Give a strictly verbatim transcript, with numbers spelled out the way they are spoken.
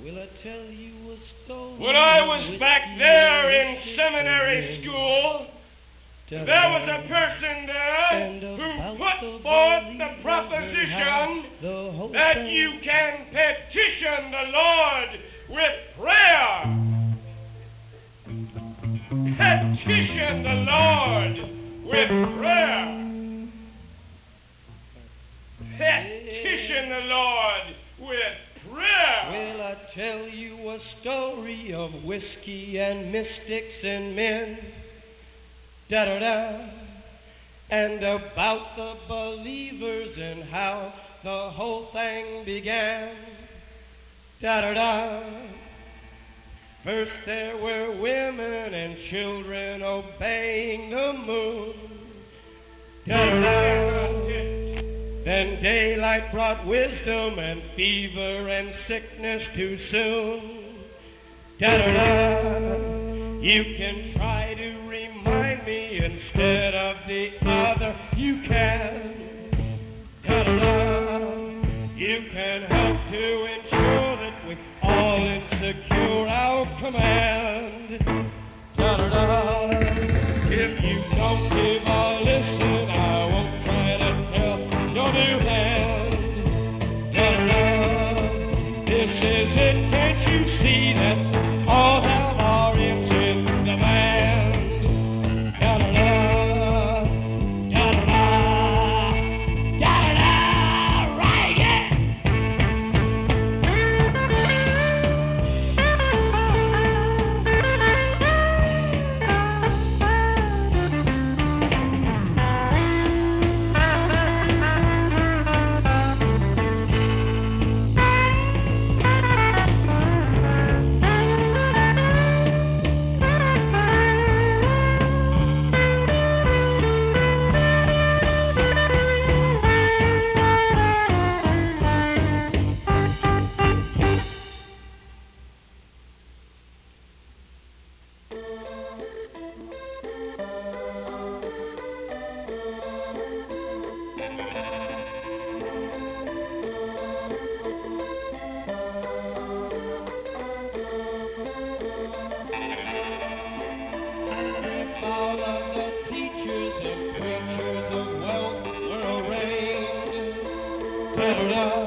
Will I tell you a story? When I was back there in seminary school, there was a person there who put forth the proposition that you can petition the Lord with prayer. Petition the Lord with prayer. Petition the Lord with prayer. Will I tell you a story of whiskey and mystics and men? Da-da-da. And about the believers and how the whole thing began. Da-da-da. First there were women and children obeying the moon. Da-da-da. Then daylight brought wisdom and fever and sickness too soon. Da-da-da. You can try to remind me instead of the other. You can. Da-da-da. You can help to ensure that we all insecure our command. Da-da-da. If you don't give a listen, I won't try to tell your new hand. Da-da-da. This is it, can't you see that all have our ends in demand? Da-da-da. Da-da-da. Da-da-da. Right, yeah. All of the teachers and preachers of wealth were arraigned. Da-da-da.